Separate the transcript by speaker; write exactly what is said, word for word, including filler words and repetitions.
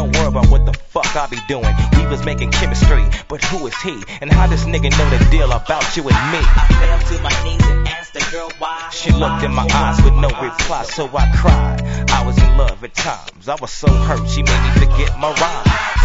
Speaker 1: don't worry about what the fuck I be doing. We was making chemistry, but who is he? And how this nigga know the deal about you and me?
Speaker 2: I fell to my knees and asked the girl why.
Speaker 1: She looked in my eyes with no reply, so I cried. I was in love at times, I was so hurt, she made me forget my rhyme.